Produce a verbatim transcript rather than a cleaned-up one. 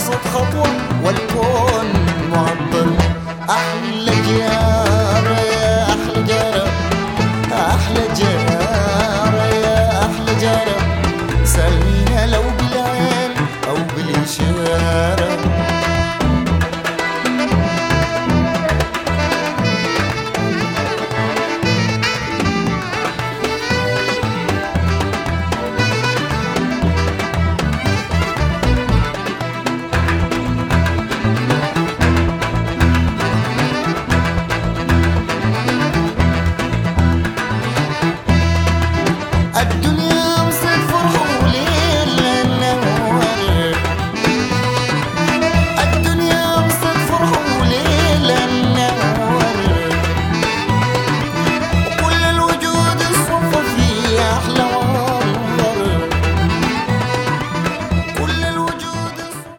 صوت خطوة والكون معطر. أحلى جارة يا أحلى جارة، أحلى جارة يا أحلى جارة، سألينا لو بالعين أو بالإشارة.